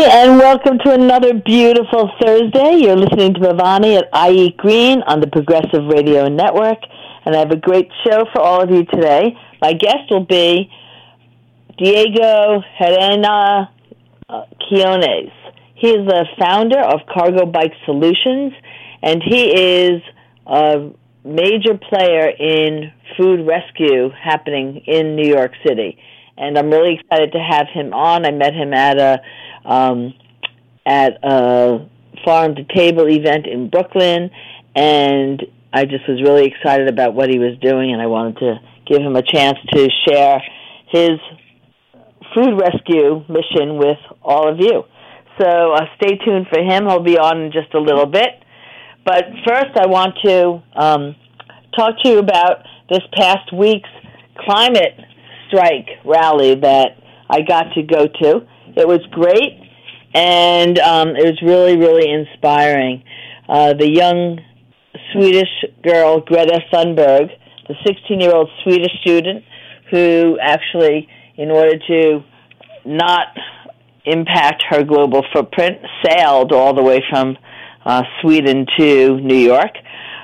And welcome to another beautiful Thursday. You're listening to Bhavani at I Eat Green on the Progressive Radio Network, and I have a great show for all of you today. My guest will be Diego Helena Quinones. He is the founder of Cargo Bike Solutions, and he is a major player in food rescue happening in New York City. And I'm really excited to have him on. I met him at a farm to table event in Brooklyn, and I just was really excited about what he was doing, and I wanted to give him a chance to share his food rescue mission with all of you. So stay tuned for him. He'll be on in just a little bit. But first, I want to talk to you about this past week's climate strike rally that I got to go to. It was great, and it was really, really inspiring. The young Swedish girl, Greta Thunberg, the 16-year-old Swedish student who actually, in order to not impact her global footprint, sailed all the way from Sweden to New York.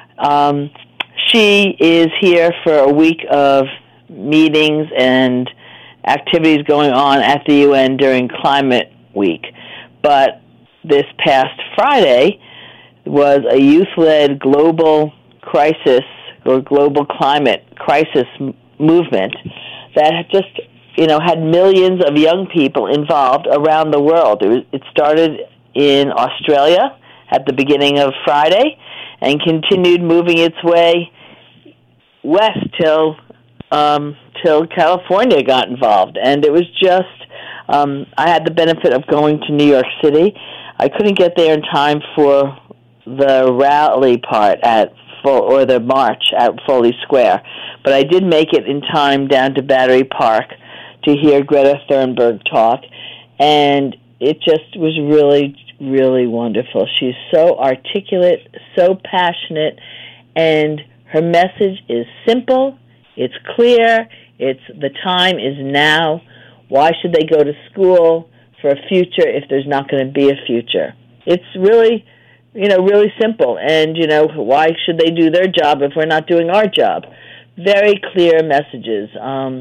She is here for a week of meetings and activities going on at the UN during Climate Week. But this past Friday was a youth-led global crisis or global climate crisis movement that just, had millions of young people involved around the world. It started in Australia at the beginning of Friday and continued moving its way west till California got involved. And it was just, I had the benefit of going to New York City. I couldn't get there in time for the rally part or the march at Foley Square, but I did make it in time down to Battery Park to hear Greta Thunberg talk, and it just was really, really wonderful. She's so articulate, so passionate, and her message is simple, it's clear, it's the time is now. Why should they go to school for a future if there's not going to be a future? It's really, really simple. And, why should they do their job if we're not doing our job? Very clear messages.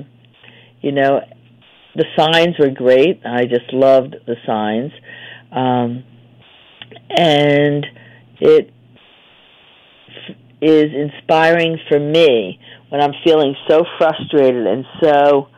The signs were great. I just loved the signs. And it is inspiring for me when I'm feeling so frustrated and so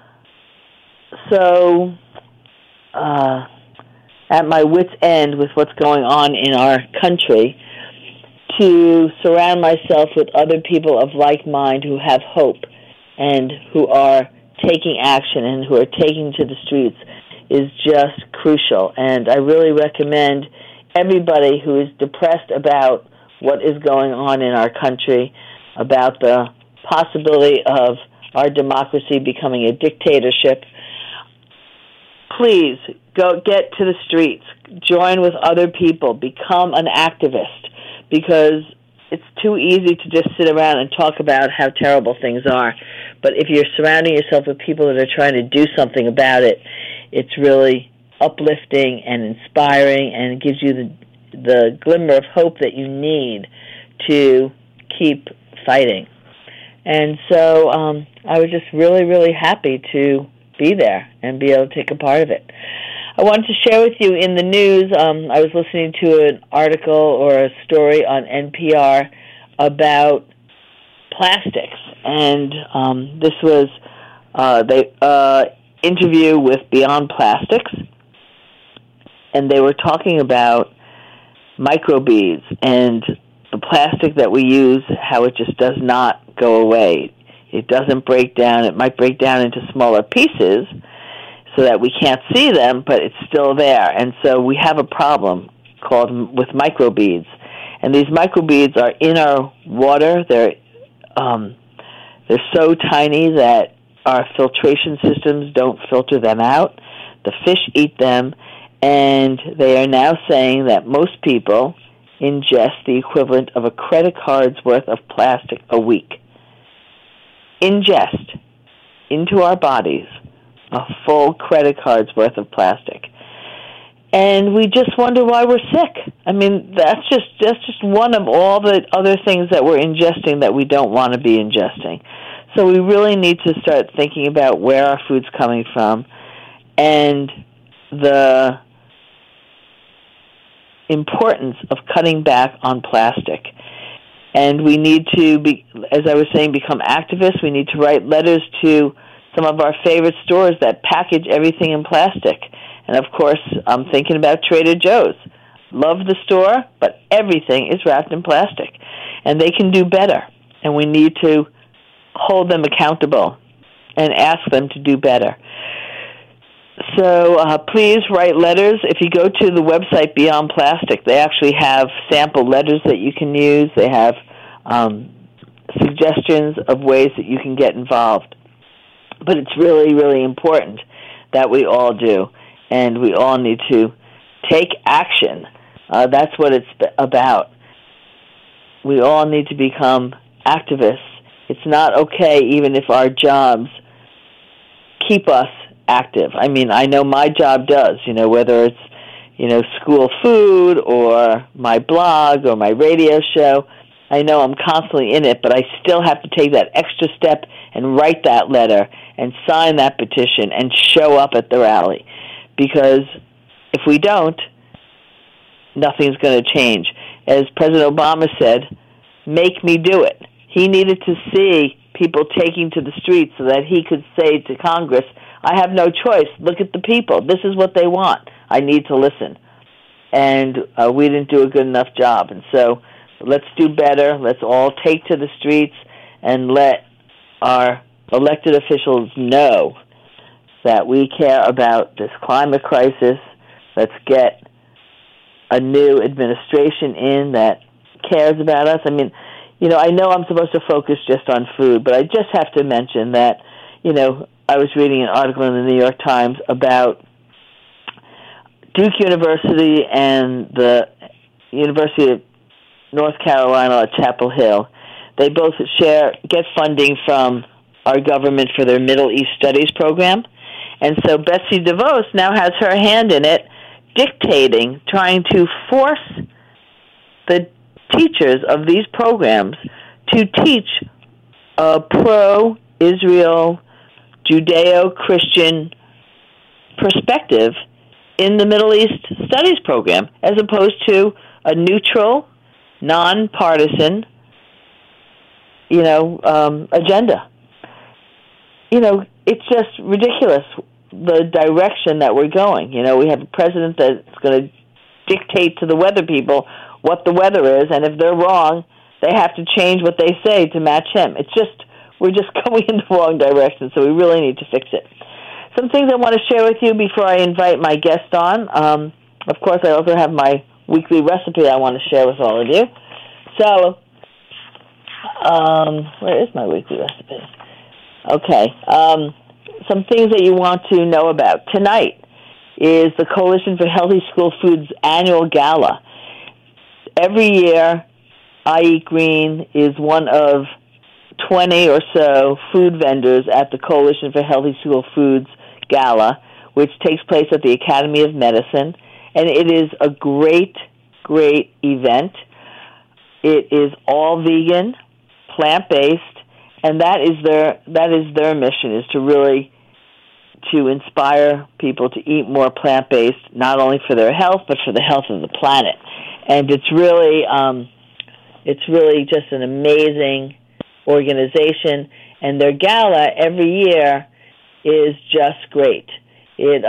at my wit's end with what's going on in our country, to surround myself with other people of like mind who have hope and who are taking action and who are taking to the streets is just crucial. And I really recommend everybody who is depressed about what is going on in our country, about the possibility of our democracy becoming a dictatorship, please go get to the streets, join with other people, become an activist, because it's too easy to just sit around and talk about how terrible things are. But if you're surrounding yourself with people that are trying to do something about it, it's really uplifting and inspiring, and it gives you the glimmer of hope that you need to keep fighting. And so I was just really, really happy to be there and be able to take a part of it. I wanted to share with you in the news, I was listening to an article or a story on NPR about plastics, and this was the interview with Beyond Plastics, and they were talking about microbeads and the plastic that we use, how it just does not go away. It doesn't break down. It might break down into smaller pieces so that we can't see them, but it's still there. And so we have a problem with microbeads. And these microbeads are in our water. They're so tiny that our filtration systems don't filter them out. The fish eat them, and they are now saying that most people ingest the equivalent of a credit card's worth of plastic a week. Ingest into our bodies a full credit card's worth of plastic. and we just wonder why we're sick. I mean, that's just one of all the other things that we're ingesting that we don't want to be ingesting. So we really need to start thinking about where our food's coming from and the importance of cutting back on plastic. And we need to, as I was saying, become activists. We need to write letters to some of our favorite stores that package everything in plastic. And, of course, I'm thinking about Trader Joe's. Love the store, but everything is wrapped in plastic. And they can do better. And we need to hold them accountable and ask them to do better. So please write letters. If you go to the website Beyond Plastic, they actually have sample letters that you can use. They have suggestions of ways that you can get involved. But it's really, really important that we all do, and we all need to take action. That's what it's about. We all need to become activists. It's not okay even if our jobs keep us active. I mean, I know my job does, whether it's, school food or my blog or my radio show. I know I'm constantly in it, but I still have to take that extra step and write that letter and sign that petition and show up at the rally. Because if we don't, nothing's going to change. As President Obama said, make me do it. He needed to see people taking to the streets so that he could say to Congress, I have no choice. Look at the people. This is what they want. I need to listen. And we didn't do a good enough job. And so let's do better. Let's all take to the streets and let our elected officials know that we care about this climate crisis. Let's get a new administration in that cares about us. I mean, I know I'm supposed to focus just on food, but I just have to mention that, I was reading an article in the New York Times about Duke University and the University of North Carolina at Chapel Hill. They both get funding from our government for their Middle East Studies program. And so Betsy DeVos now has her hand in it, dictating, trying to force the teachers of these programs to teach a pro-Israel, Judeo-Christian perspective in the Middle East Studies program, as opposed to a neutral, nonpartisan, agenda. It's just ridiculous, the direction that we're going. We have a president that's going to dictate to the weather people what the weather is, and if they're wrong, they have to change what they say to match him. We're just going in the wrong direction, so we really need to fix it. Some things I want to share with you before I invite my guest on. Of course, I also have my weekly recipe I want to share with all of you. So, where is my weekly recipe? Okay. Some things that you want to know about. Tonight is the Coalition for Healthy School Foods annual gala. Every year, I Eat Green is one of 20 or so food vendors at the Coalition for Healthy School Foods Gala, which takes place at the Academy of Medicine, and it is a great, great event. It is all vegan, plant-based, and that is their mission, is to inspire people to eat more plant-based, not only for their health but for the health of the planet. And it's really just an amazing organization, and their gala every year is just great. It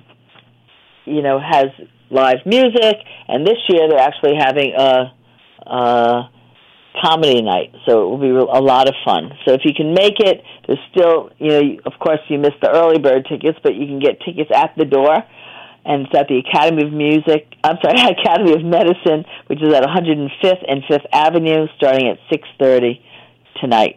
has live music, and this year they're actually having a comedy night, so it will be a lot of fun. So if you can make it, there's still, of course you missed the early bird tickets, but you can get tickets at the door, and it's at the Academy of Medicine, which is at 105th and 5th Avenue, starting at 6:30 tonight.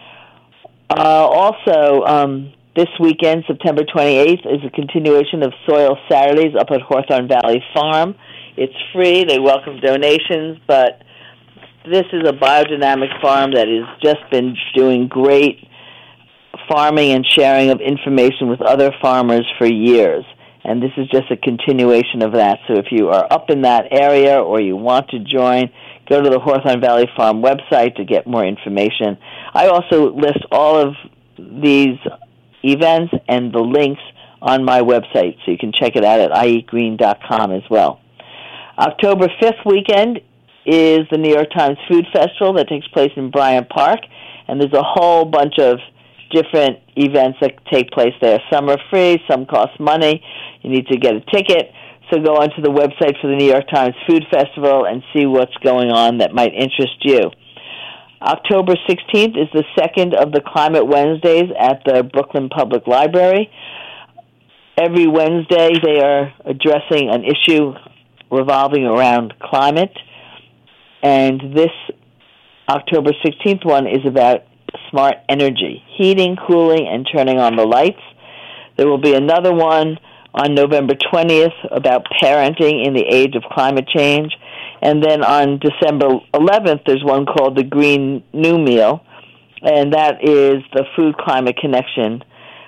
Also, this weekend, September 28th, is a continuation of Soil Saturdays up at Hawthorne Valley Farm. It's free. They welcome donations, but this is a biodynamic farm that has just been doing great farming and sharing of information with other farmers for years. and this is just a continuation of that. So if you are up in that area or you want to join, go to the Hawthorne Valley Farm website to get more information. I also list all of these events and the links on my website, so you can check it out at ieatgreen.com as well. October 5th weekend is the New York Times Food Festival that takes place in Bryant Park, and there's a whole bunch of different events that take place there. Some are free, some cost money. You need to get a ticket. So go onto the website for the New York Times Food Festival and see what's going on that might interest you. October 16th is the second of the Climate Wednesdays at the Brooklyn Public Library. Every Wednesday they are addressing an issue revolving around climate. And this October 16th one is about smart energy, heating, cooling, and turning on the lights. There will be another one on November 20th about parenting in the age of climate change. And then on December 11th, there's one called the Green New Meal, and that is the food-climate connection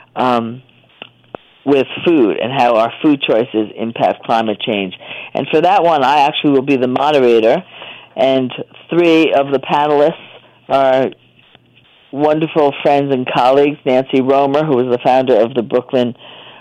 with food and how our food choices impact climate change. And for that one, I actually will be the moderator, and three of the panelists are wonderful friends and colleagues. Nancy Romer, who is the founder of the Brooklyn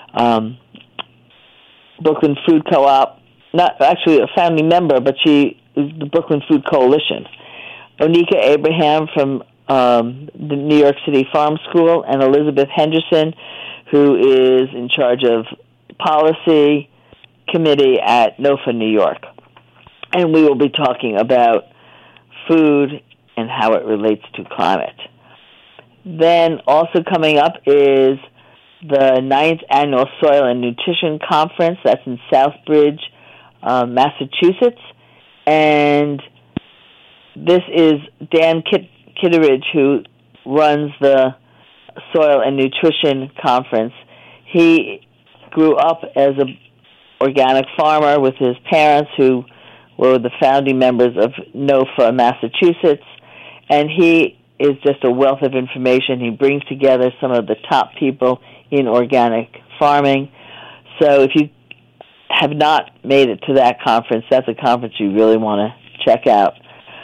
Food Co-op, not actually a founding member, but she is the Brooklyn Food Coalition. Onika Abraham from the New York City Farm School, and Elizabeth Henderson, who is in charge of policy committee at NOFA New York. And we will be talking about food and how it relates to climate. Then also coming up is the 9th Annual Soil and Nutrition Conference. That's in Southbridge, Massachusetts. And this is Dan Kitteridge, who runs the Soil and Nutrition Conference. He grew up as an organic farmer with his parents, who were the founding members of NOFA, Massachusetts, and he is just a wealth of information. He brings together some of the top people in organic farming. So if you have not made it to that conference, that's a conference you really want to check out.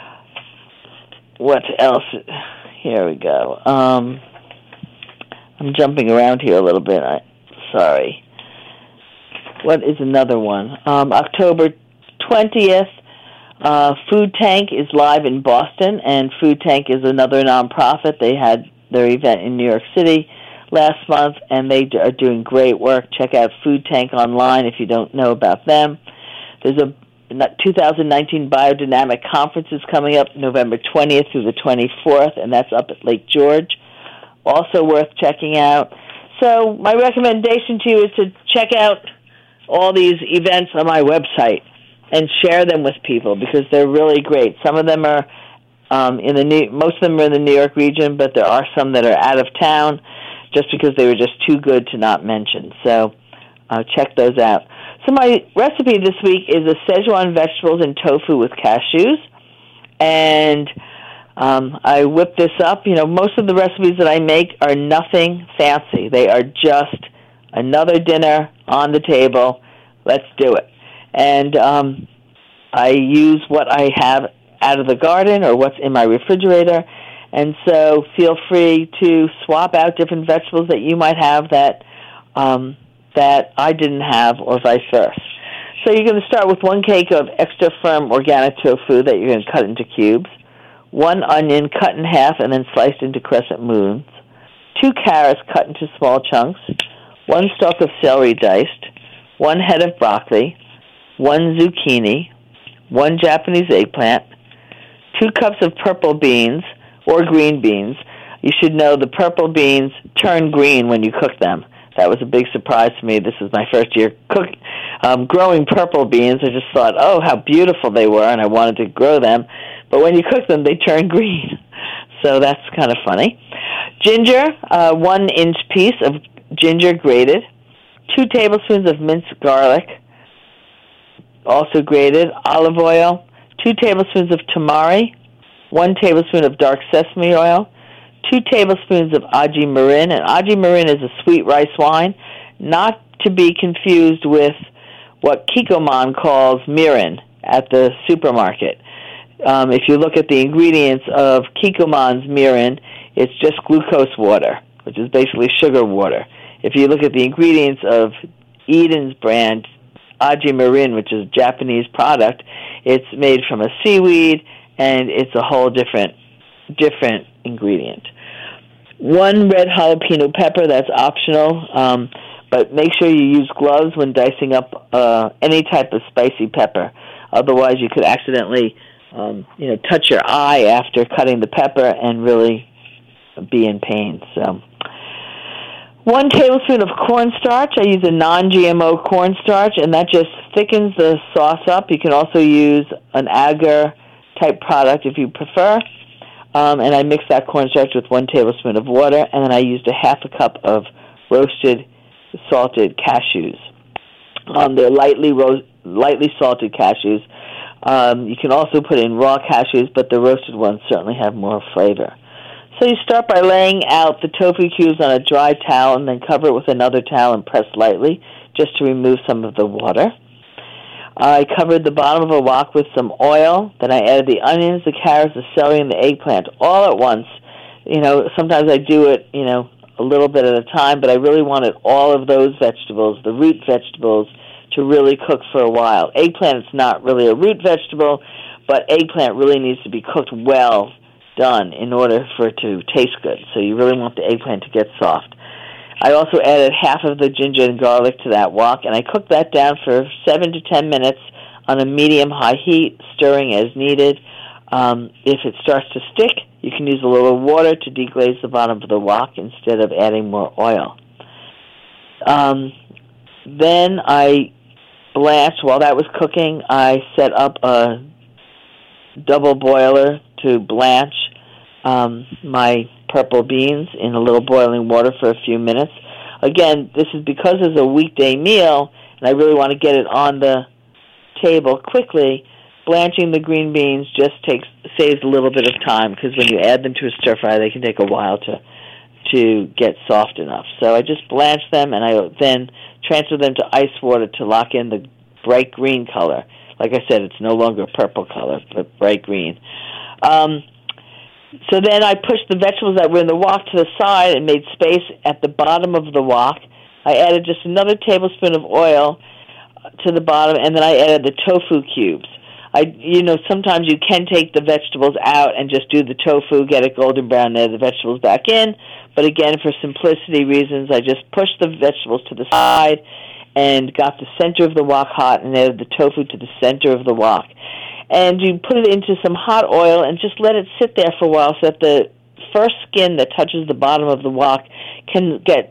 What else? Here we go. I'm jumping around here a little bit. Sorry. What is another one? October 20th, Food Tank is live in Boston, and Food Tank is another nonprofit. They had their event in New York City last month, and they are doing great work. Check out Food Tank online if you don't know about them. There's a 2019 Biodynamic Conference is coming up November 20th through the 24th, and that's up at Lake George. Also worth checking out. So my recommendation to you is to check out all these events on my website and share them with people, because they're really great. Some of them are most of them are in the New York region, but there are some that are out of town just because they were just too good to not mention. So check those out. So my recipe this week is a Szechuan vegetables and tofu with cashews. And I whipped this up. You know, most of the recipes that I make are nothing fancy. They are just another dinner on the table. Let's do it. And I use what I have out of the garden or what's in my refrigerator. And so feel free to swap out different vegetables that you might have that I didn't have, or vice versa. So you're going to start with 1 cake of extra firm organic tofu that you're going to cut into cubes, 1 onion cut in half and then sliced into crescent moons, 2 carrots cut into small chunks, 1 stalk of celery diced, 1 head of broccoli, 1 zucchini, 1 Japanese eggplant, 2 cups of purple beans or green beans. You should know the purple beans turn green when you cook them. That was a big surprise to me. This is my first year growing purple beans. I just thought, oh, how beautiful they were, and I wanted to grow them. But when you cook them, they turn green. So that's kind of funny. Ginger, 1-inch piece of ginger grated, 2 tablespoons of minced garlic, also grated, olive oil, 2 tablespoons of tamari, 1 tablespoon of dark sesame oil, 2 tablespoons of aji marin. And aji marin is a sweet rice wine, not to be confused with what Kikkoman calls mirin at the supermarket. If you look at the ingredients of Kikkoman's mirin, it's just glucose water, which is basically sugar water. If you look at the ingredients of Eden's brand, Aji Mirin, which is a Japanese product, it's made from a seaweed, and it's a whole different ingredient. 1 red jalapeno pepper, that's optional, but make sure you use gloves when dicing up any type of spicy pepper. Otherwise, you could accidentally touch your eye after cutting the pepper and really be in pain. So, 1 tablespoon of cornstarch. I use a non-GMO cornstarch, and that just thickens the sauce up. You can also use an agar-type product if you prefer. And I mixed that cornstarch with 1 tablespoon of water, and then I used a half a cup of roasted, salted cashews. They're lightly salted cashews. You can also put in raw cashews, but the roasted ones certainly have more flavor. So you start by laying out the tofu cubes on a dry towel and then cover it with another towel and press lightly just to remove some of the water. I covered the bottom of a wok with some oil. Then I added the onions, the carrots, the celery, and the eggplant all at once. Sometimes I do it, a little bit at a time, but I really wanted all of those vegetables, the root vegetables, to really cook for a while. Eggplant is not really a root vegetable, but eggplant really needs to be cooked well done in order for it to taste good. So you really want the eggplant to get soft. I also added half of the ginger and garlic to that wok, and I cooked that down for 7 to 10 minutes on a medium-high heat, stirring as needed. If it starts to stick, you can use a little water to deglaze the bottom of the wok instead of adding more oil. Then I blanched. While that was cooking, I set up a double boiler to blanch my purple beans in a little boiling water for a few minutes. Again, this is because it's a weekday meal, and I really want to get it on the table quickly. Blanching the green beans just saves a little bit of time, because when you add them to a stir fry, they can take a while to get soft enough. So I just blanch them, and I then transfer them to ice water to lock in the bright green color. Like I said, it's no longer a purple color, but bright green. So then I pushed the vegetables that were in the wok to the side and made space at the bottom of the wok. I added just another tablespoon of oil to the bottom, and then I added the tofu cubes. Sometimes you can take the vegetables out and just do the tofu, get it golden brown, and add the vegetables back in. But again, for simplicity reasons, I just pushed the vegetables to the side and got the center of the wok hot and added the tofu to the center of the wok. And you put it into some hot oil and just let it sit there for a while so that the first skin that touches the bottom of the wok can get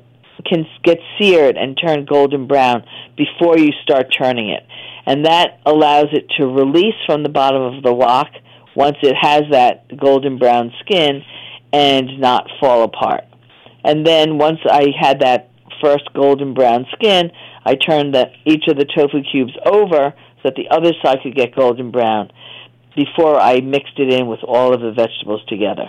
seared and turn golden brown before you start turning it. And that allows it to release from the bottom of the wok once it has that golden brown skin and not fall apart. And then once I had that first golden brown skin, I turned each of the tofu cubes over so that the other side could get golden brown before I mixed it in with all of the vegetables together.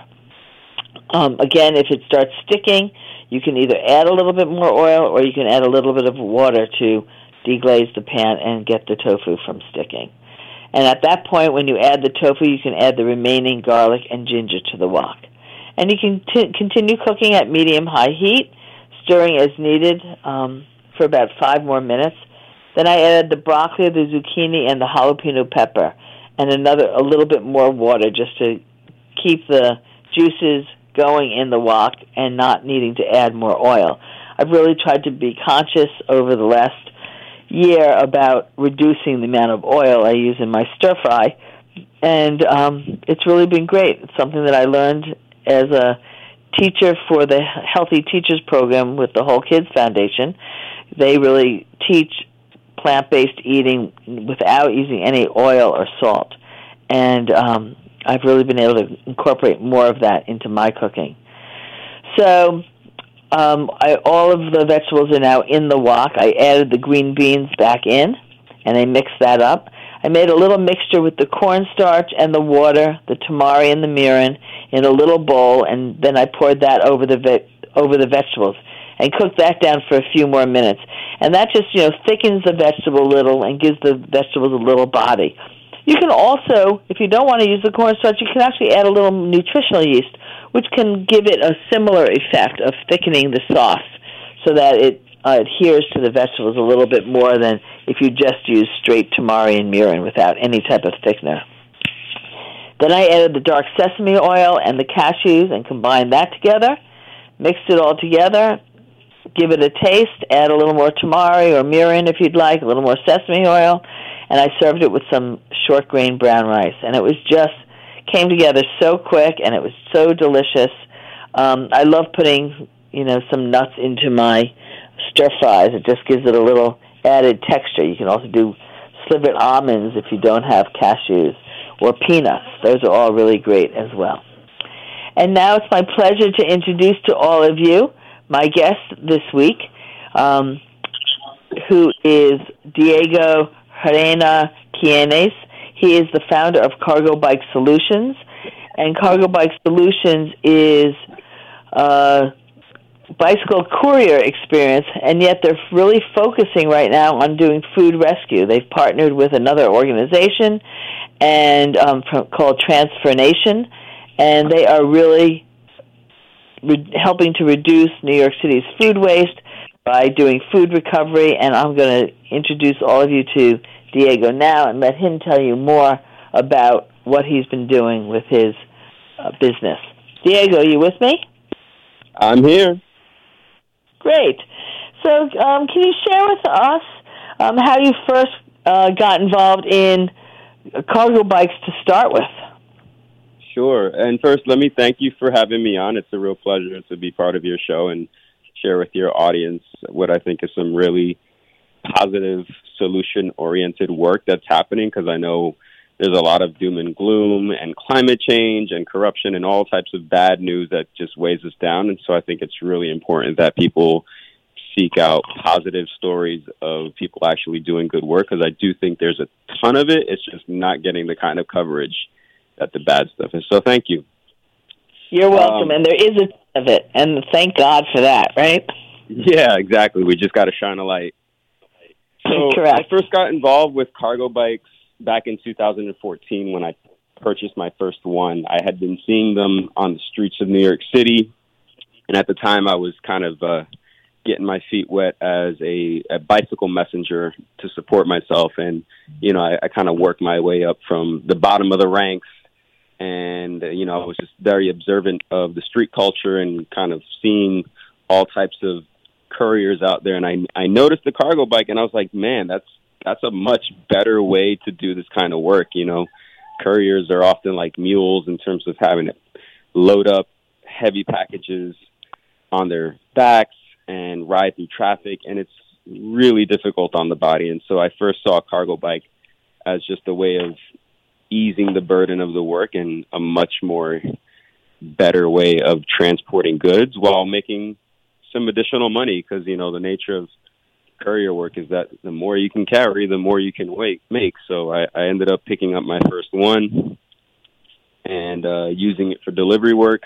Again, if it starts sticking, you can either add a little bit more oil or you can add a little bit of water to deglaze the pan and get the tofu from sticking. And at that point, when you add the tofu, you can add the remaining garlic and ginger to the wok. And you can continue cooking at medium-high heat, stirring as needed for about 5 more minutes. Then I added the broccoli, the zucchini, and the jalapeno pepper, and a little bit more water just to keep the juices going in the wok and not needing to add more oil. I've really tried to be conscious over the last year about reducing the amount of oil I use in my stir fry, and it's really been great. It's something that I learned as a teacher for the Healthy Teachers Program with the Whole Kids Foundation. They really teach plant-based eating without using any oil or salt, and I've really been able to incorporate more of that into my cooking. So all of the vegetables are now in the wok. I added the green beans back in, and I mixed that up. I made a little mixture with the cornstarch and the water, the tamari and the mirin in a little bowl, and then I poured that over the vegetables. and cook that down for a few more minutes. And that just, thickens the vegetable a little and gives the vegetables a little body. You can also, if you don't want to use the cornstarch, you can actually add a little nutritional yeast, which can give it a similar effect of thickening the sauce so that it adheres to the vegetables a little bit more than if you just use straight tamari and mirin without any type of thickener. Then I added the dark sesame oil and the cashews and combined that together, mixed it all together, give it a taste, add a little more tamari or mirin if you'd like, a little more sesame oil, and I served it with some short grain brown rice. And it was just came together so quick, and it was so delicious. I love putting, some nuts into my stir fries. It just gives it a little added texture. You can also do slivered almonds if you don't have cashews, or peanuts. Those are all really great as well. And now it's my pleasure to introduce to all of you my guest this week, who is Diego Herrera Quiñones. He is the founder of Cargo Bike Solutions, and Cargo Bike Solutions is a bicycle courier experience, and yet they're really focusing right now on doing food rescue. They've partnered with another organization and called Transfer Nation, and they are really helping to reduce New York City's food waste by doing food recovery, and I'm going to introduce all of you to Diego now and let him tell you more about what he's been doing with his business. Diego, you with me? I'm here. Great. So can you share with us how you first got involved in cargo bikes to start with? Sure. And first, let me thank you for having me on. It's a real pleasure to be part of your show and share with your audience what I think is some really positive, solution-oriented work that's happening, because I know there's a lot of doom and gloom and climate change and corruption and all types of bad news that just weighs us down. And so I think it's really important that people seek out positive stories of people actually doing good work, because I do think there's a ton of it. It's just not getting the kind of coverage that the bad stuff is. So thank you. You're welcome. And there is a ton of it, and thank God for that, right? Yeah, exactly. We just got to shine a light. So Correct. I first got involved with cargo bikes back in 2014 when I purchased my first one. I had been seeing them on the streets of New York City, and at the time I was kind of getting my feet wet as a bicycle messenger to support myself. And, I kind of worked my way up from the bottom of the ranks, and, I was just very observant of the street culture and kind of seeing all types of couriers out there. And I noticed the cargo bike, and I was like, man, that's a much better way to do this kind of work. Couriers are often like mules in terms of having to load up heavy packages on their backs and ride through traffic, and it's really difficult on the body. And so I first saw a cargo bike as just a way of easing the burden of the work and a much more better way of transporting goods while making some additional money, because, the nature of courier work is that the more you can carry, the more you can make. So I ended up picking up my first one and using it for delivery work.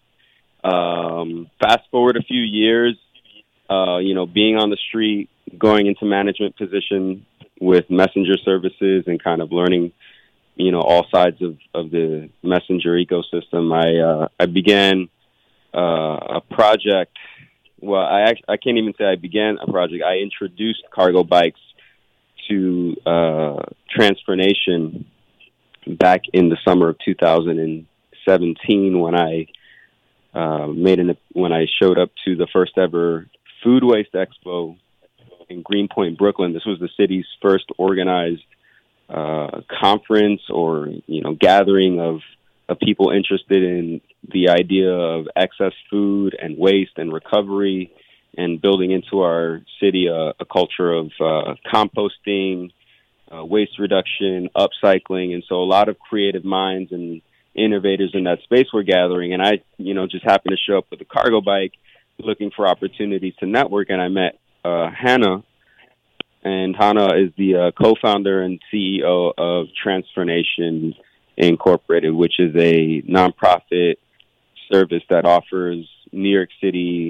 Fast forward a few years, being on the street, going into management position with messenger services and kind of learning, all sides of the messenger ecosystem. I began a project. Well, I can't even say I began a project. I introduced cargo bikes to Transfer Nation back in the summer of 2017 when I when I showed up to the first ever Food Waste Expo in Greenpoint, Brooklyn. This was the city's first organized conference or gathering of people interested in the idea of excess food and waste and recovery, and building into our city a culture of composting, waste reduction, upcycling. And so a lot of creative minds and innovators in that space were gathering. And I, just happened to show up with a cargo bike looking for opportunities to network. And I met Hannah. And Hannah is the co-founder and CEO of Transfer Nation Incorporated, which is a nonprofit service that offers New York City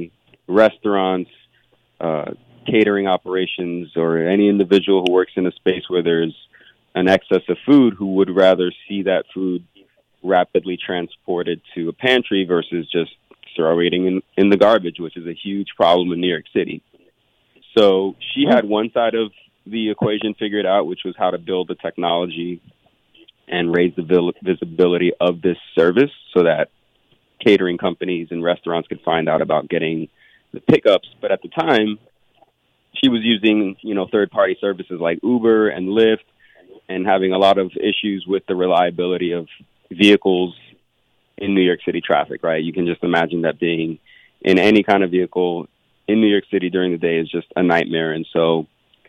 restaurants, catering operations, or any individual who works in a space where there's an excess of food who would rather see that food rapidly transported to a pantry versus just throwing in the garbage, which is a huge problem in New York City. So she had one side of the equation figured out, which was how to build the technology and raise the visibility of this service so that catering companies and restaurants could find out about getting the pickups. But at the time, she was using, third-party services like Uber and Lyft and having a lot of issues with the reliability of vehicles in New York City traffic, right? You can just imagine that being in any kind of vehicle in New York City during the day is just a nightmare. And so,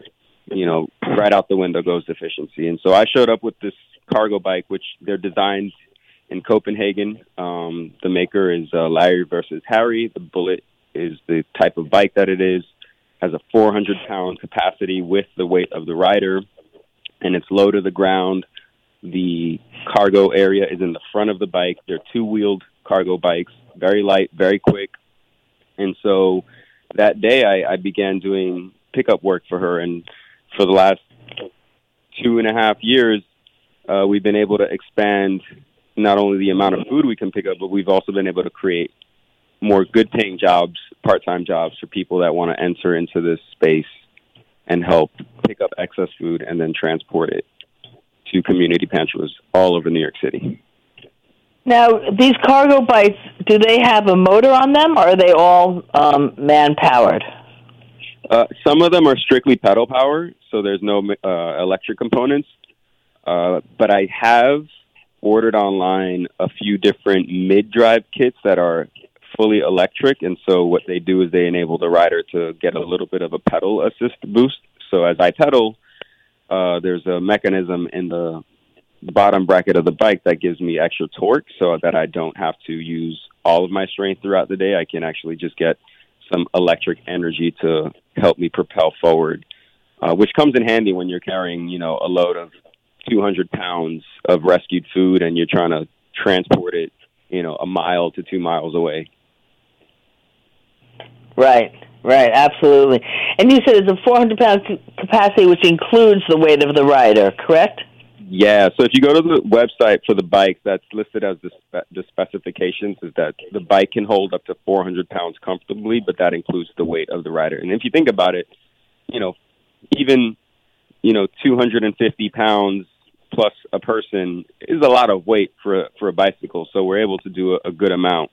right out the window goes efficiency. And so I showed up with this cargo bike, which they're designed in Copenhagen. The maker is Larry versus Harry. The Bullet is the type of bike that it is, has a 400-pound capacity with the weight of the rider, and it's low to the ground. The cargo area is in the front of the bike. They're two-wheeled cargo bikes, very light, very quick. And so that day I began doing pickup work for her, and for the last 2.5 years, we've been able to expand not only the amount of food we can pick up, but we've also been able to create more good-paying jobs, part-time jobs for people that want to enter into this space and help pick up excess food and then transport it to community pantries all over New York City. Now, these cargo bikes, do they have a motor on them, or are they all man-powered? Some of them are strictly pedal power, so there's no electric components. But I have ordered online a few different mid-drive kits that are fully electric, and so what they do is they enable the rider to get a little bit of a pedal assist boost. So as I pedal, there's a mechanism in the bottom bracket of the bike that gives me extra torque so that I don't have to use all of my strength throughout the day. I can actually just get some electric energy to help me propel forward, which comes in handy when you're carrying, a load of 200 pounds of rescued food and you're trying to transport it, a mile to 2 miles away. Right, absolutely. And you said it's a 400-pound capacity, which includes the weight of the rider, correct? Yeah, so if you go to the website for the bike, that's listed as the specifications is that the bike can hold up to 400 pounds comfortably, but that includes the weight of the rider. And if you think about it, even 250 pounds plus a person is a lot of weight for a bicycle, so we're able to do a good amount.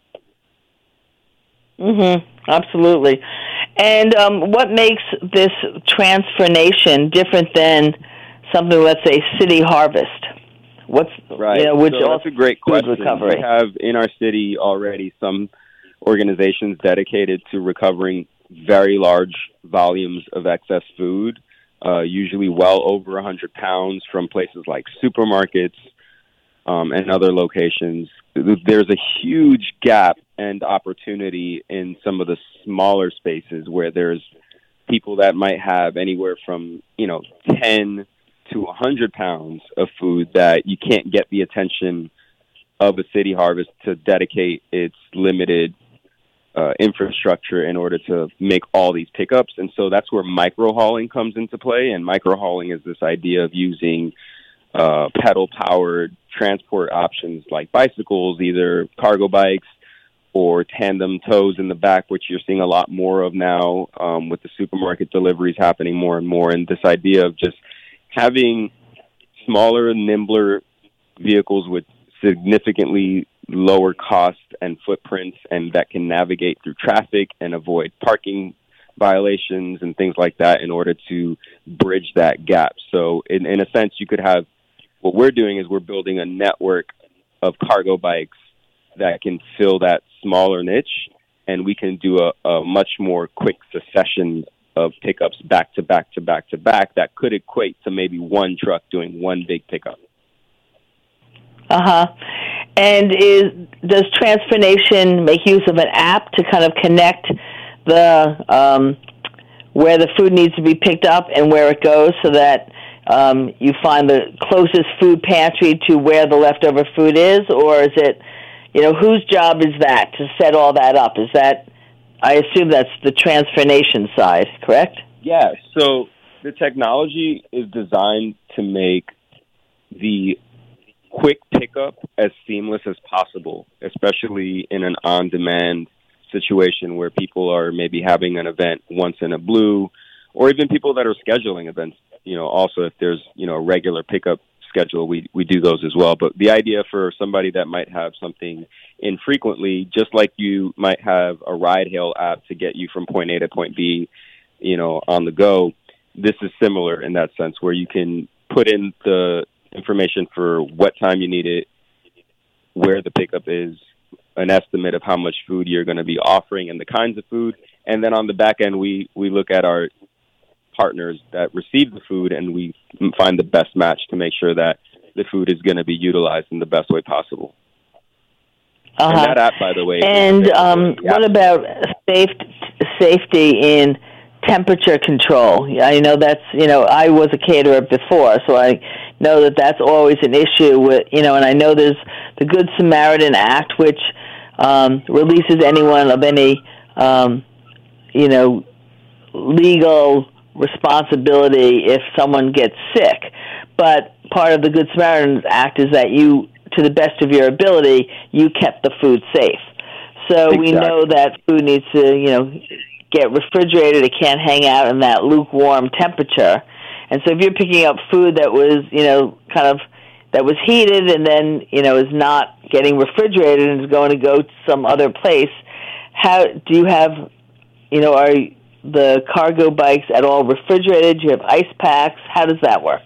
Absolutely. And what makes this Transfer Nation different than something, let's say, City Harvest? What's right? Which so that's a great question. Recovery. We have in our city already some organizations dedicated to recovering very large volumes of excess food, usually well over 100 pounds from places like supermarkets and other locations. There's a huge gap and opportunity in some of the smaller spaces where there's people that might have anywhere from 10 to 100 pounds of food that you can't get the attention of a City Harvest to dedicate its limited infrastructure in order to make all these pickups. And so that's where micro-hauling comes into play. And micro-hauling is this idea of using pedal-powered transport options like bicycles, either cargo bikes or tandem tows in the back, which you're seeing a lot more of now with the supermarket deliveries happening more and more. And this idea of just having smaller, nimbler vehicles with significantly lower cost and footprints and that can navigate through traffic and avoid parking violations and things like that in order to bridge that gap. So in a sense, you could have what we're doing is we're building a network of cargo bikes that can fill that smaller niche, and we can do a much more quick succession of pickups back to back to back to back that could equate to maybe one truck doing one big pickup. And does Transfer Nation make use of an app to kind of connect the where the food needs to be picked up and where it goes so that you find the closest food pantry to where the leftover food is? Or is it, whose job is that to set all that up? Is that I assume that's the TransferNation side, correct? Yeah, so the technology is designed to make the quick pickup as seamless as possible, especially in an on-demand situation where people are maybe having an event once in a blue, or even people that are scheduling events. Also if there's, a regular pickup schedule, we do those as well. But the idea for somebody that might have something infrequently, just like you might have a ride hail app to get you from point A to point B, on the go, this is similar in that sense, where you can put in the information for what time you need it, where the pickup is, an estimate of how much food you're going to be offering and the kinds of food. And then on the back end, we look at our partners that receive the food, and we find the best match to make sure that the food is going to be utilized in the best way possible. And that app, by the way. And what about safety in temperature control? I know that's, I was a caterer before, so I know that that's always an issue with, and I know there's the Good Samaritan Act, which releases anyone of any, legal responsibility if someone gets sick. But part of the Good Samaritan Act is that you, to the best of your ability, you kept the food safe. So exactly. We know that food needs to, get refrigerated. It can't hang out in that lukewarm temperature. And so if you're picking up food that was, that was heated and then, is not getting refrigerated and is going to go to some other place, how do you have, are the cargo bikes at all refrigerated? Do you have ice packs? How does that work?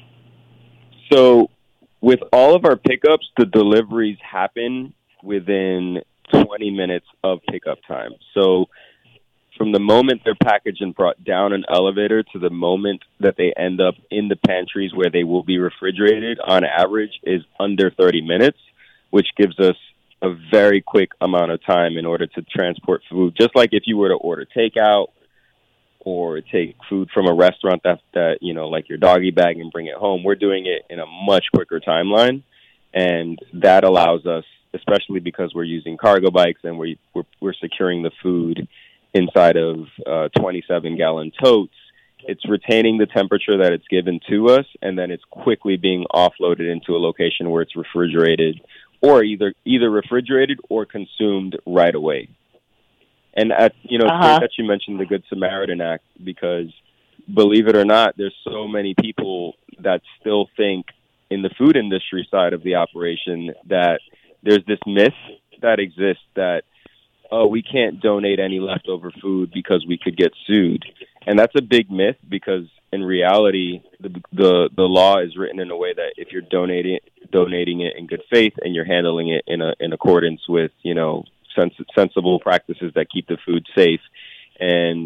So with all of our pickups, the deliveries happen within 20 minutes of pickup time. So from the moment they're packaged and brought down an elevator to the moment that they end up in the pantries where they will be refrigerated, on average, is under 30 minutes, which gives us a very quick amount of time in order to transport food. Just like if you were to order takeout or take food from a restaurant that like your doggy bag and bring it home, we're doing it in a much quicker timeline. And that allows us, especially because we're using cargo bikes and we're securing the food inside of 27-gallon totes, it's retaining the temperature that it's given to us, and then it's quickly being offloaded into a location where it's refrigerated, or either refrigerated or consumed right away. And it's great that you mentioned the Good Samaritan Act, because believe it or not, there's so many people that still think in the food industry side of the operation that there's this myth that exists that, we can't donate any leftover food because we could get sued. And that's a big myth, because in reality, the law is written in a way that if you're donating it in good faith and you're handling it in accordance with, sensible practices that keep the food safe, and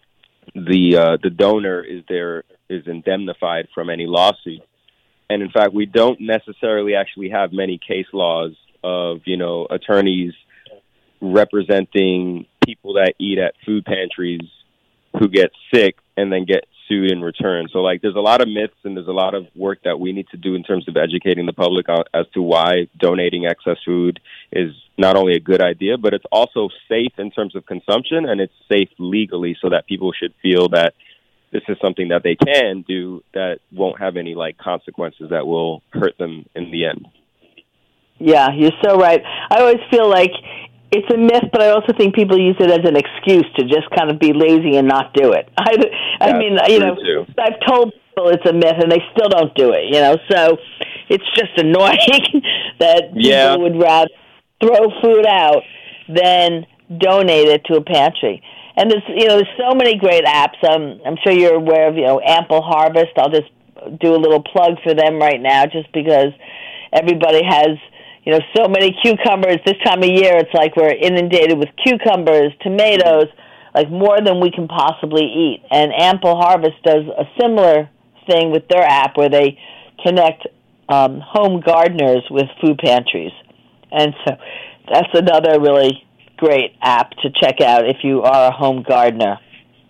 the donor is indemnified from any lawsuit. And in fact, we don't necessarily actually have many case laws of, attorneys representing people that eat at food pantries who get sick and then get sued in return. So there's a lot of myths, and there's a lot of work that we need to do in terms of educating the public as to why donating excess food is not only a good idea, but it's also safe in terms of consumption, and it's safe legally, so that people should feel that this is something that they can do that won't have any consequences that will hurt them in the end. Yeah, you're so right. I always feel like it's a myth, but I also think people use it as an excuse to just kind of be lazy and not do it. I mean, too. I've told people it's a myth, and they still don't do it, so it's just annoying that people would rather throw food out than donate it to a pantry. And there's so many great apps. I'm sure you're aware of, Ample Harvest. I'll just do a little plug for them right now, just because everybody has so many cucumbers. This time of year, it's like we're inundated with cucumbers, tomatoes, more than we can possibly eat. And Ample Harvest does a similar thing with their app, where they connect home gardeners with food pantries. And so that's another really great app to check out if you are a home gardener.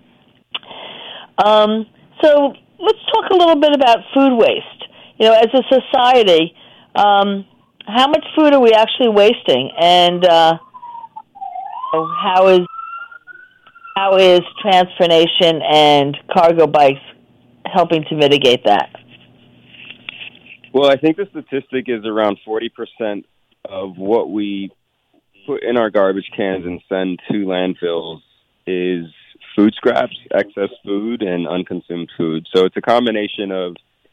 So let's talk a little bit about food waste. As a society, how much food are we actually wasting, and how is How is Transfer Nation and Cargo Bikes helping to mitigate that? Well, I think the statistic is around 40% of what we put in our garbage cans and send to landfills is food scraps, excess food, and unconsumed food. So it's a combination of,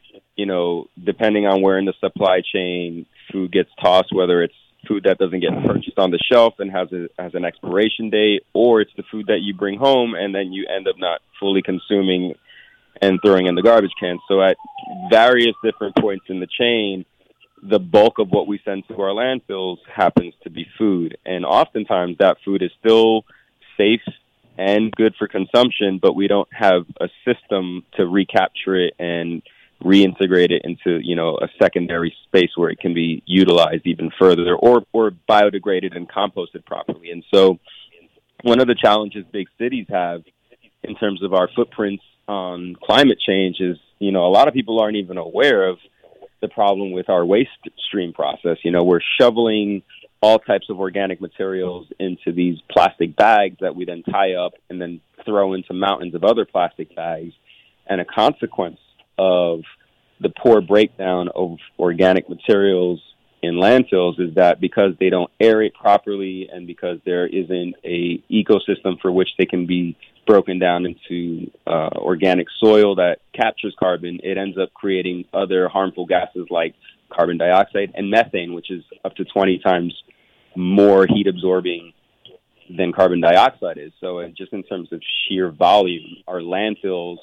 depending on where in the supply chain food gets tossed, whether it's food that doesn't get purchased on the shelf and has an expiration date, or it's the food that you bring home and then you end up not fully consuming and throwing in the garbage can. So at various different points in the chain, the bulk of what we send to our landfills happens to be food. And oftentimes that food is still safe and good for consumption, but we don't have a system to recapture it and reintegrate it into, a secondary space where it can be utilized even further or biodegraded and composted properly. And so one of the challenges big cities have in terms of our footprints on climate change is, a lot of people aren't even aware of the problem with our waste stream process. We're shoveling all types of organic materials into these plastic bags that we then tie up and then throw into mountains of other plastic bags. And a consequence of the poor breakdown of organic materials in landfills is that because they don't aerate properly and because there isn't a ecosystem for which they can be broken down into organic soil that captures carbon, it ends up creating other harmful gases like carbon dioxide and methane, which is up to 20 times more heat absorbing than carbon dioxide is. So just in terms of sheer volume, our landfills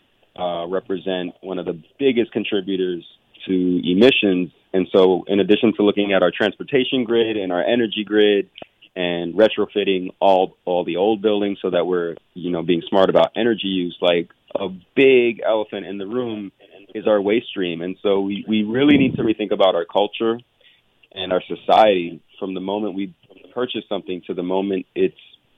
represent one of the biggest contributors to emissions. And so in addition to looking at our transportation grid and our energy grid and retrofitting all the old buildings so that we're, being smart about energy use, like a big elephant in the room is our waste stream. And so we really need to rethink about our culture and our society from the moment we purchase something to the moment it's,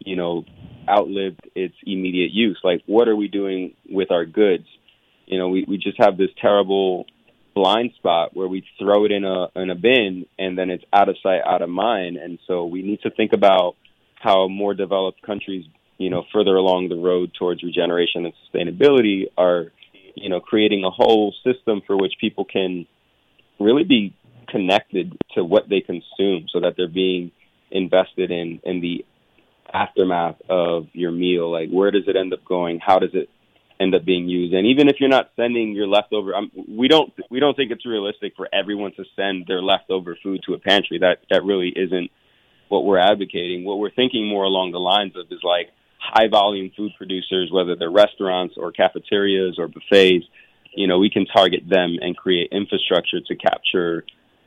outlived its immediate use. Like, what are we doing with our goods? We just have this terrible blind spot where we throw it in a bin and then it's out of sight, out of mind. And so we need to think about how more developed countries, further along the road towards regeneration and sustainability are, creating a whole system for which people can really be connected to what they consume so that they're being invested in the aftermath of your meal. Like, where does it end up going? How does it end up being used? And even if you're not sending your leftover, we don't think it's realistic for everyone to send their leftover food to a pantry. That really isn't what we're advocating. What we're thinking more along the lines of is like high volume food producers, whether they're restaurants or cafeterias or buffets. We can target them and create infrastructure to capture,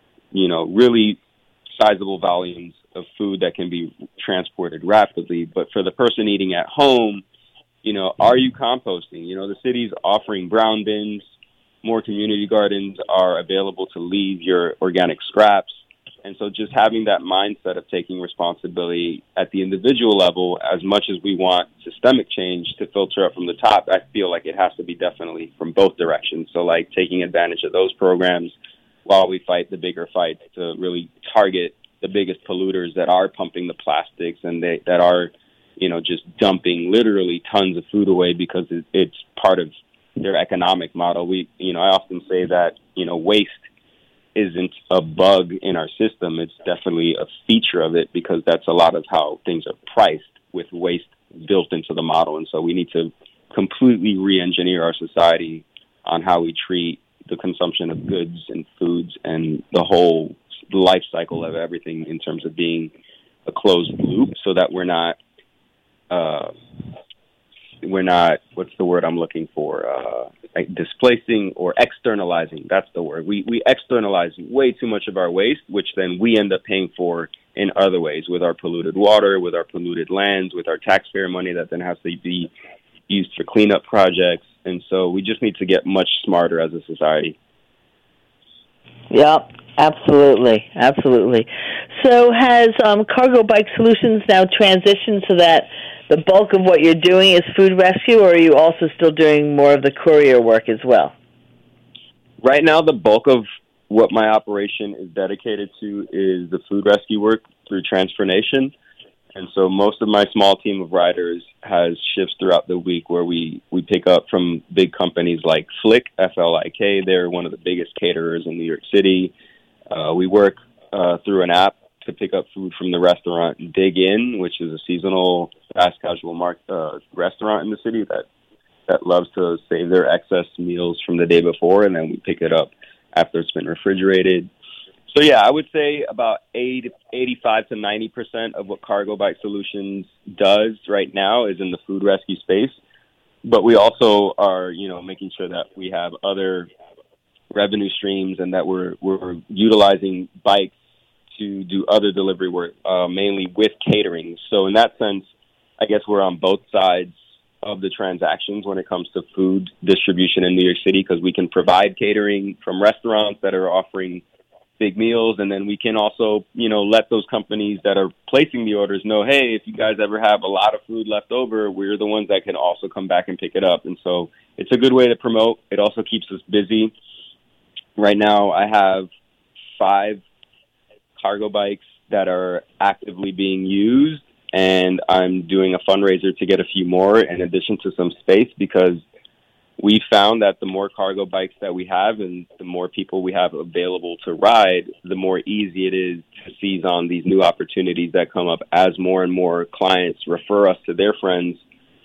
really sizable volumes of food that can be transported rapidly. But for the person eating at home, are you composting? The city's offering brown bins. More community gardens are available to leave your organic scraps. And so just having that mindset of taking responsibility at the individual level, as much as we want systemic change to filter up from the top, I feel like it has to be definitely from both directions. So like taking advantage of those programs while we fight the bigger fights to really target the biggest polluters that are pumping the plastics and that are, just dumping literally tons of food away because it's part of their economic model. I often say that, waste isn't a bug in our system. It's definitely a feature of it because that's a lot of how things are priced, with waste built into the model. And so we need to completely re-engineer our society on how we treat the consumption of goods and foods and the whole life cycle of everything in terms of being a closed loop, so that we're not what's the word I'm looking for, like displacing or externalizing. That's the word. We externalize way too much of our waste, which then we end up paying for in other ways, with our polluted water, with our polluted lands, with our taxpayer money that then has to be used for cleanup projects. And so we just need to get much smarter as a society. Yeah, absolutely. Absolutely. So has Cargo Bike Solutions now transitioned so that the bulk of what you're doing is food rescue, or are you also still doing more of the courier work as well? Right now, the bulk of what my operation is dedicated to is the food rescue work through Transfer Nation. And so most of my small team of riders has shifts throughout the week where we pick up from big companies like Flik, F-L-I-K. They're one of the biggest caterers in New York City. We work through an app to pick up food from the restaurant Dig In, which is a seasonal fast casual restaurant in the city that loves to save their excess meals from the day before, and then we pick it up after it's been refrigerated. So, yeah, I would say about 85 to 90% of what Cargo Bike Solutions does right now is in the food rescue space. But we also are, making sure that we have other revenue streams and that we're utilizing bikes to do other delivery work, mainly with catering. So in that sense, I guess we're on both sides of the transactions when it comes to food distribution in New York City, because we can provide catering from restaurants that are offering big meals, and then we can also, let those companies that are placing the orders know, hey, if you guys ever have a lot of food left over, we're the ones that can also come back and pick it up. And so it's a good way to promote. It also keeps us busy. Right now, I have 5 cargo bikes that are actively being used, and I'm doing a fundraiser to get a few more in addition to some space, because we found that the more cargo bikes that we have and the more people we have available to ride, the more easy it is to seize on these new opportunities that come up as more and more clients refer us to their friends.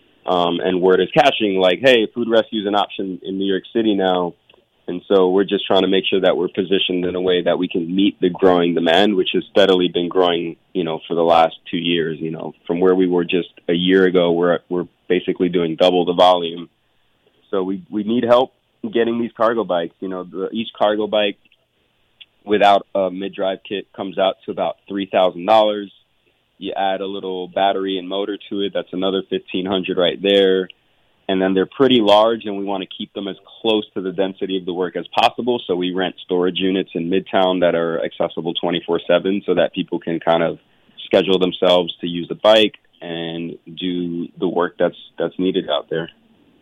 And word is catching, like, hey, food rescue is an option in New York City now. And so we're just trying to make sure that we're positioned in a way that we can meet the growing demand, which has steadily been growing, for the last 2 years. From where we were just a year ago, we're basically doing double the volume. So we need help getting these cargo bikes. Each cargo bike without a mid-drive kit comes out to about $3,000. You add a little battery and motor to it, that's another $1,500 right there. And then they're pretty large, and we want to keep them as close to the density of the work as possible. So we rent storage units in Midtown that are accessible 24/7 so that people can kind of schedule themselves to use the bike and do the work that's needed out there.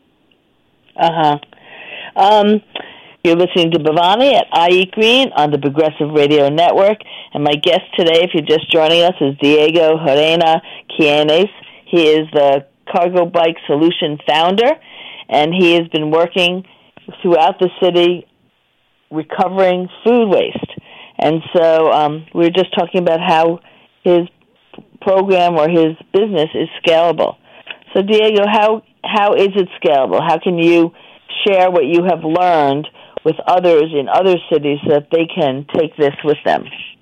You're listening to Bhavani at I Eat Green on the Progressive Radio Network. And my guest today, if you're just joining us, is Diego Herrera Quianes. He is the Cargo Bike Solution founder, and he has been working throughout the city recovering food waste. And so we were just talking about how his program or his business is scalable. So, Diego, how is it scalable? How can you share what you have learned with others in other cities so that they can take this with them?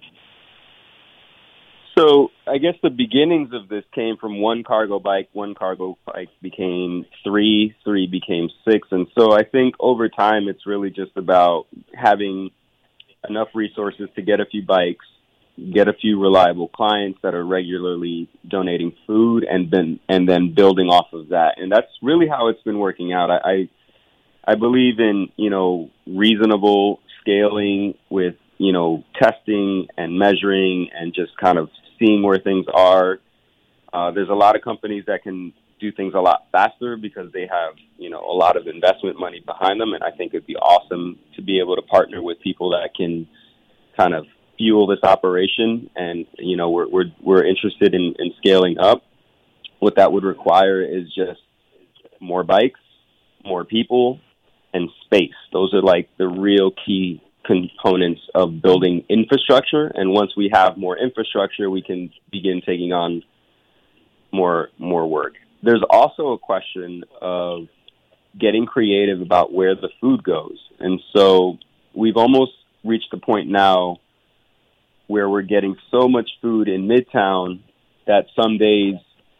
So I guess the beginnings of this came from one cargo bike. One cargo bike became 3, 3 became 6. And so I think over time it's really just about having enough resources to get a few bikes, get a few reliable clients that are regularly donating food, and then building off of that. And that's really how it's been working out. I believe in, reasonable scaling with, testing and measuring and just kind of seeing where things are. There's a lot of companies that can do things a lot faster because they have, a lot of investment money behind them. And I think it'd be awesome to be able to partner with people that can kind of fuel this operation. And, we're interested in scaling up. What that would require is just more bikes, more people, and space. Those are like the real key components of building infrastructure. And once we have more infrastructure, we can begin taking on more work. There's also a question of getting creative about where the food goes. And so we've almost reached the point now where we're getting so much food in Midtown that some days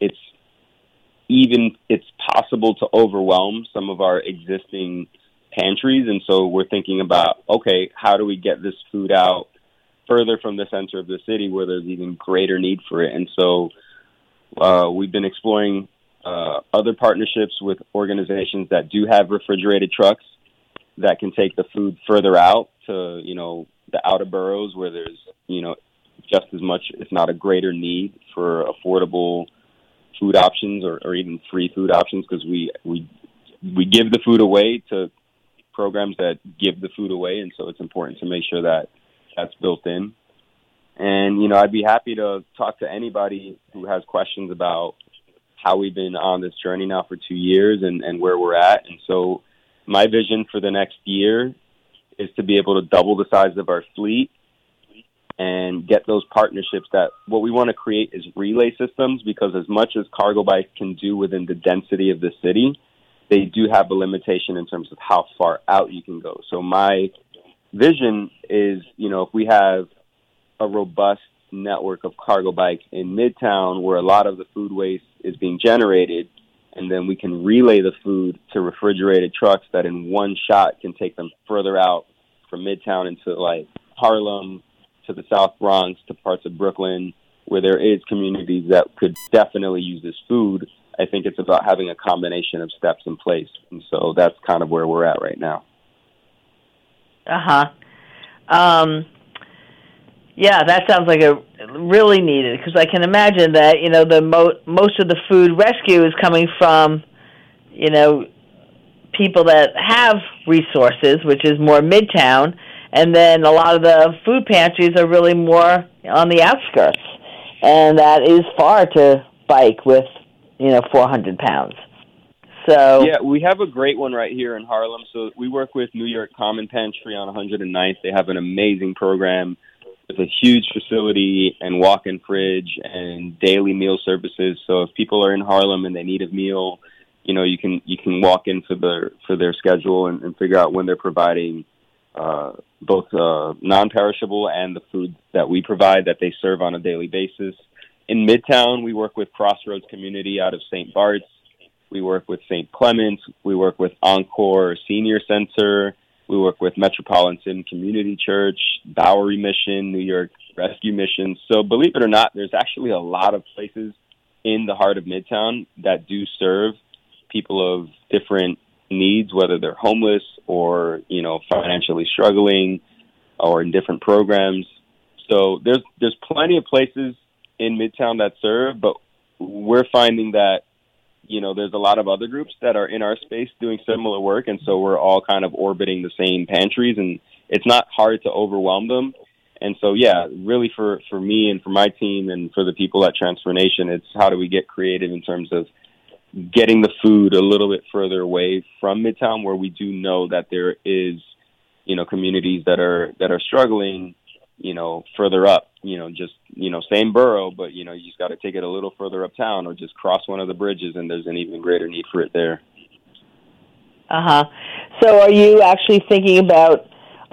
it's possible to overwhelm some of our existing pantries. And so we're thinking about, okay, how do we get this food out further from the center of the city where there's even greater need for it? And so we've been exploring other partnerships with organizations that do have refrigerated trucks that can take the food further out to, the outer boroughs where there's, just as much, if not a greater need for affordable food options or even free food options, because we give the food away to programs that give the food away, and so it's important to make sure that that's built in. And, you know, I'd be happy to talk to anybody who has questions about how we've been on this journey now for 2 years and where we're at. And so my vision for the next year is to be able to double the size of our fleet and get those partnerships. That what we want to create is relay systems, because as much as Cargo Bike can do within the density of the city, they do have a limitation in terms of how far out you can go. So my vision is, you know, if we have a robust network of cargo bikes in Midtown where a lot of the food waste is being generated, and then we can relay the food to refrigerated trucks that in one shot can take them further out from Midtown into like Harlem, to the South Bronx, to parts of Brooklyn, where there is communities that could definitely use this food. I think it's about having a combination of steps in place. And so that's kind of where we're at right now. Yeah, that sounds like a really needed, because I can imagine that, you know, the most of the food rescue is coming from, you know, people that have resources, which is more Midtown, and then a lot of the food pantries are really more on the outskirts, and that is far to bike with, you know, 400 pounds. So yeah, we have a great one right here in Harlem. So we work with New York Common Pantry on 109th. They have an amazing program with a huge facility and walk-in fridge and daily meal services. So if people are in Harlem and they need a meal, you know, you can walk in for their schedule and figure out when they're providing both non-perishable and the food that we provide that they serve on a daily basis. In Midtown, we work with Crossroads Community out of St. Bart's. We work with St. Clement's. We work with Encore Senior Center. We work with Metropolitan Community Church, Bowery Mission, New York Rescue Mission. So believe it or not, there's actually a lot of places in the heart of Midtown that do serve people of different needs, whether they're homeless or, you know, financially struggling or in different programs. So there's plenty of places in Midtown that serve, but we're finding that, you know, there's a lot of other groups that are in our space doing similar work, and so we're all kind of orbiting the same pantries, and it's not hard to overwhelm them. And so, yeah, really for me and for my team and for the people at Transformation, it's how do we get creative in terms of getting the food a little bit further away from Midtown, where we do know that there is, you know, communities that are struggling, you know, further up, you know, just, you know, same borough, but, you know, you just got to take it a little further uptown or just cross one of the bridges, and there's an even greater need for it there. So are you actually thinking about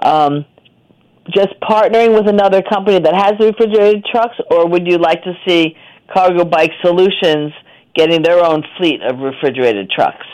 just partnering with another company that has refrigerated trucks, or would you like to see Cargo Bike Solutions getting their own fleet of refrigerated trucks?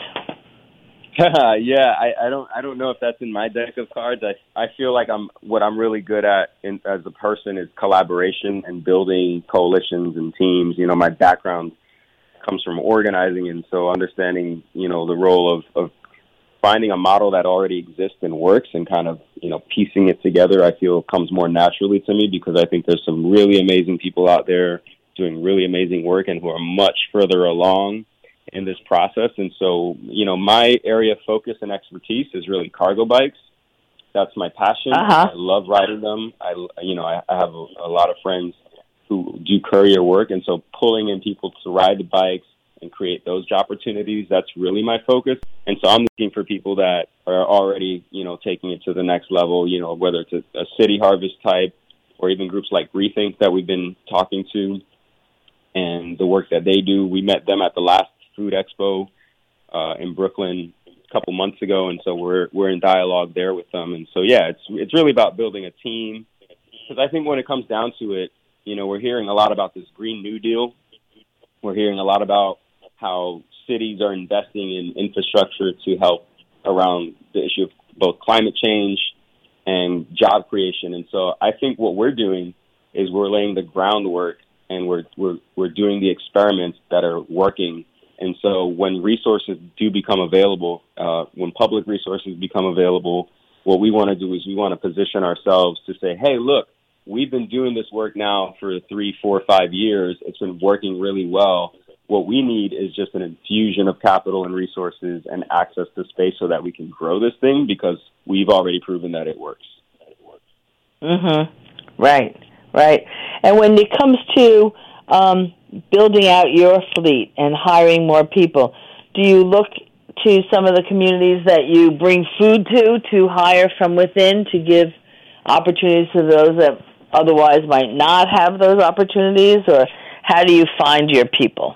Yeah, I don't know if that's in my deck of cards. I feel like what I'm really good at as a person is collaboration and building coalitions and teams. You know, my background comes from organizing, and so understanding, you know, the role of finding a model that already exists and works and kind of, you know, piecing it together, I feel comes more naturally to me, because I think there's some really amazing people out there doing really amazing work and who are much further along in this process. And so, you know, my area of focus and expertise is really cargo bikes. That's my passion. I love riding them. I have a lot of friends who do courier work, and so pulling in people to ride the bikes and create those opportunities, that's really my focus. And so I'm looking for people that are already, you know, taking it to the next level, you know, whether it's a City Harvest type or even groups like Rethink that we've been talking to and the work that they do. We met them at the last Food Expo in Brooklyn a couple months ago, and so we're in dialogue there with them. And so, yeah, it's really about building a team, because I think when it comes down to it, you know, we're hearing a lot about this Green New Deal. We're hearing a lot about how cities are investing in infrastructure to help around the issue of both climate change and job creation. And so I think what we're doing is we're laying the groundwork, and we're doing the experiments that are working. And so when resources do become available, when public resources become available, what we want to do is we want to position ourselves to say, hey, look, we've been doing this work now for 3, 4, 5 years. It's been working really well. What we need is just an infusion of capital and resources and access to space so that we can grow this thing, because we've already proven that it works. Right. Right. And when it comes to building out your fleet and hiring more people, do you look to some of the communities that you bring food to hire from within to give opportunities to those that otherwise might not have those opportunities, or how do you find your people?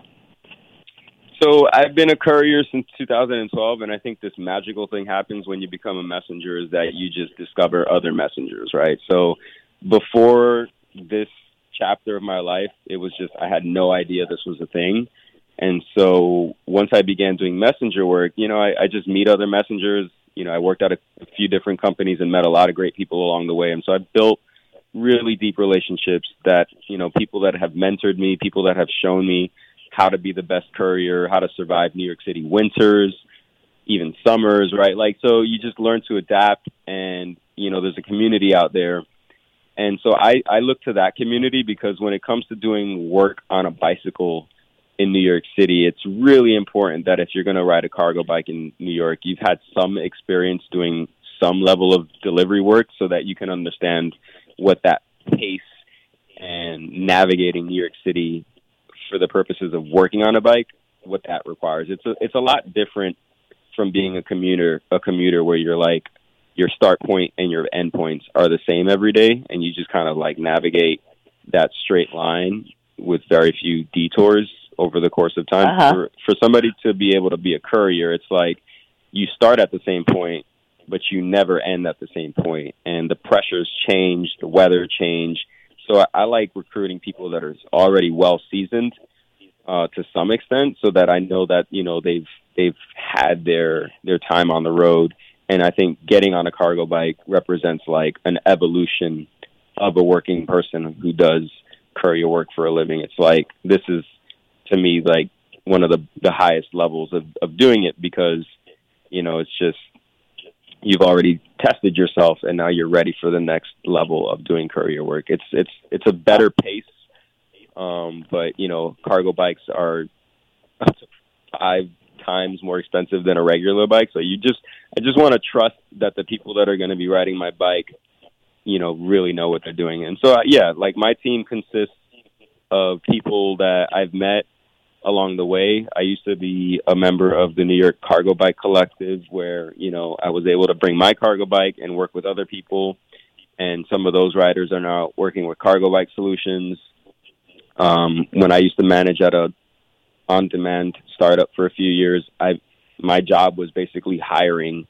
So I've been a courier since 2012, and I think this magical thing happens when you become a messenger is that you just discover other messengers, right? So before this chapter of my life, it was just I had no idea this was a thing. And so once I began doing messenger work, I just meet other messengers. I worked at a few different companies and met a lot of great people along the way. And so I've built really deep relationships that, people that have mentored me, people that have shown me how to be the best courier, how to survive New York City winters, even summers, right? So you just learn to adapt, and, there's a community out there. And so I look to that community because when it comes to doing work on a bicycle in New York City, it's really important that if you're going to ride a cargo bike in New York, you've had some experience doing some level of delivery work so that you can understand what that pace and navigating New York City for the purposes of working on a bike, what that requires. It's a lot different from being a commuter where you're like, your start point and your end points are the same every day, and you just kind of navigate that straight line with very few detours over the course of time. Uh-huh. For somebody to be able to be a courier, it's like you start at the same point, but you never end at the same point, and the pressures change, the weather change. So I like recruiting people that are already well seasoned to some extent, so that I know that they've had their time on the road. And I think getting on a cargo bike represents an evolution of a working person who does courier work for a living. It's this is, to me, one of the highest levels of doing it because, it's just, you've already tested yourself and now you're ready for the next level of doing courier work. It's a better pace. But, cargo bikes are up to 5 times more expensive than a regular bike. So I just want to trust that the people that are going to be riding my bike, really know what they're doing. And so, my team consists of people that I've met along the way. I used to be a member of the New York Cargo Bike Collective where, I was able to bring my cargo bike and work with other people. And some of those riders are now working with Cargo Bike Solutions. When I used to manage at a on-demand startup for a few years, my job was basically hiring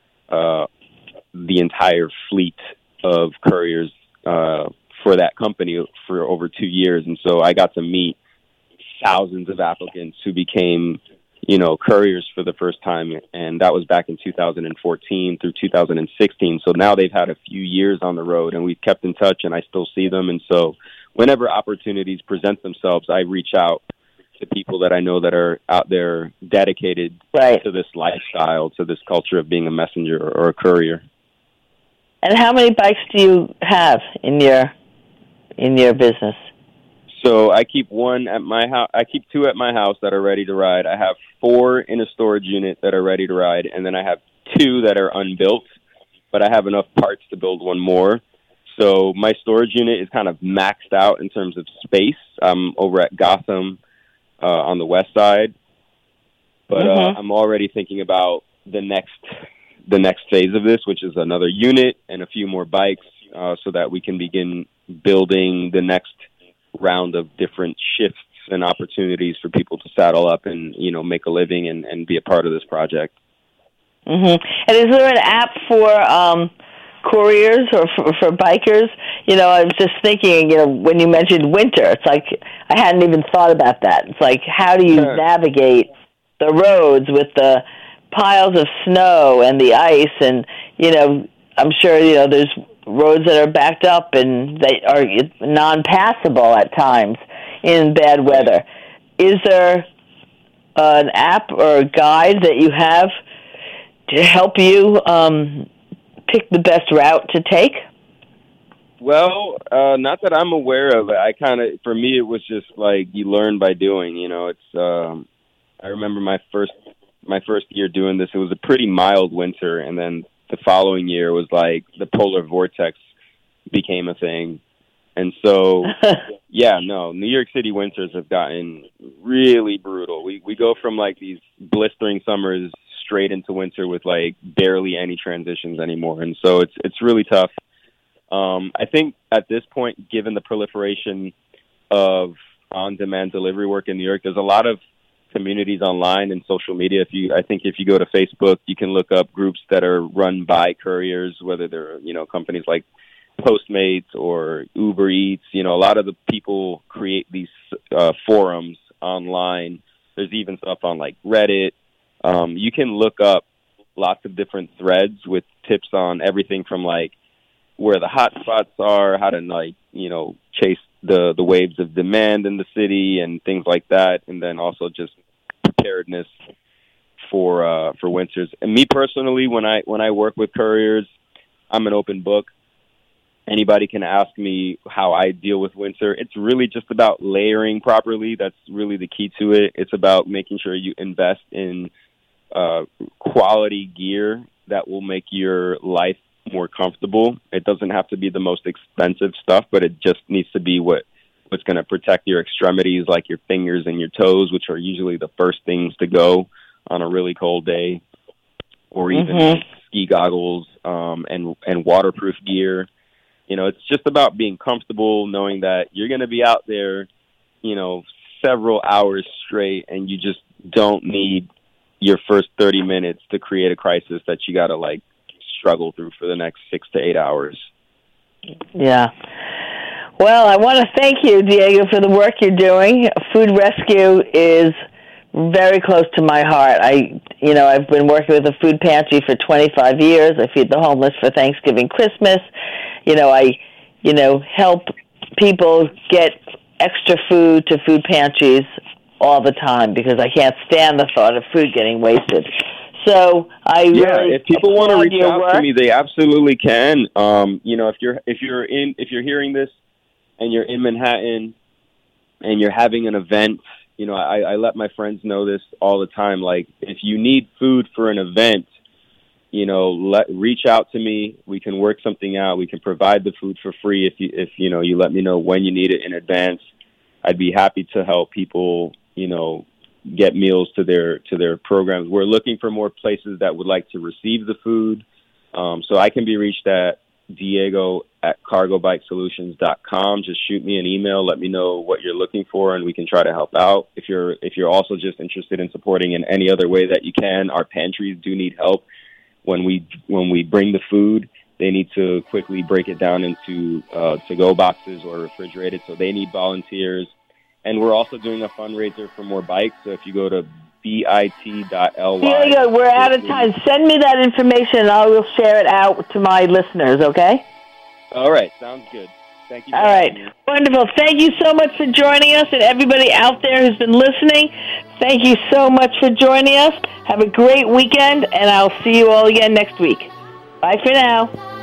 the entire fleet of couriers for that company for over 2 years. And so I got to meet thousands of applicants who became, couriers for the first time. And that was back in 2014 through 2016. So now they've had a few years on the road, and we've kept in touch, and I still see them. And so whenever opportunities present themselves, I reach out to people that I know that are out there dedicated to this lifestyle, to this culture of being a messenger or a courier. And how many bikes do you have in your business? So I keep one at my house. I keep 2 at my house that are ready to ride. I have 4 in a storage unit that are ready to ride, and then I have 2 that are unbuilt, but I have enough parts to build one more. So my storage unit is kind of maxed out in terms of space. I'm over at Gotham on the west side, but I'm already thinking about the next phase of this, which is another unit and a few more bikes, so that we can begin building the next round of different shifts and opportunities for people to saddle up and make a living and be a part of this project. And is there an app for couriers or for bikers? I was just thinking, when you mentioned winter, it's like I hadn't even thought about that. It's like, how do you navigate the roads with the piles of snow and the ice? And, I'm sure, there's roads that are backed up and they are non-passable at times in bad weather. Is there an app or a guide that you have to help you pick the best route to take? Well, not that I'm aware of. For me, it was just you learn by doing. I remember my first year doing this. It was a pretty mild winter, and then the following year was the polar vortex became a thing, And so, yeah, no, New York City winters have gotten really brutal. We go from like these blistering summers straight into winter with like barely any transitions anymore. And so it's really tough. I think at this point, given the proliferation of on-demand delivery work in New York, there's a lot of communities online and social media. I think if you go to Facebook, you can look up groups that are run by couriers, whether they're, companies like Postmates or Uber Eats. A lot of the people create these forums online. There's even stuff on like Reddit. You can look up lots of different threads with tips on everything from like where the hot spots are, how to chase the waves of demand in the city and things like that, and then also just preparedness for winters. And me personally, when I work with couriers, I'm an open book. Anybody can ask me how I deal with winter. It's really just about layering properly. That's really the key to it. It's about making sure you invest in quality gear that will make your life more comfortable. It doesn't have to be the most expensive stuff, but it just needs to be what's going to protect your extremities, like your fingers and your toes, which are usually the first things to go on a really cold day, or even ski goggles and waterproof gear. It's just about being comfortable, knowing that you're going to be out there, several hours straight, and you just don't need your first 30 minutes to create a crisis that you got to like struggle through for the next 6 to 8 hours. Yeah. Well, I want to thank you, Diego, for the work you're doing. Food rescue is very close to my heart. I've been working with a food pantry for 25 years. I feed the homeless for Thanksgiving, Christmas. I help people get extra food to food pantries all the time because I can't stand the thought of food getting wasted. So if people want to reach out to me, they absolutely can. If you're hearing this and you're in Manhattan and you're having an event, I let my friends know this all the time. Like, if you need food for an event, reach out to me. We can work something out. We can provide the food for free if you let me know when you need it in advance. I'd be happy to help people, get meals to their programs. We're looking for more places that would like to receive the food. So I can be reached at diego@cargobikesolutions.com. Just shoot me an email. Let me know what you're looking for, and we can try to help out. If you're also just interested in supporting in any other way that you can, our pantries do need help. When we bring the food, they need to quickly break it down into to-go boxes or refrigerated, so they need volunteers. And we're also doing a fundraiser for more bikes, so if you go to bit.ly. Diego, we're out of time. Send me that information, and I will share it out to my listeners, okay? All right, sounds good. Thank you. All right, wonderful. Thank you so much for joining us, and everybody out there who's been listening, thank you so much for joining us. Have a great weekend, and I'll see you all again next week. Bye for now.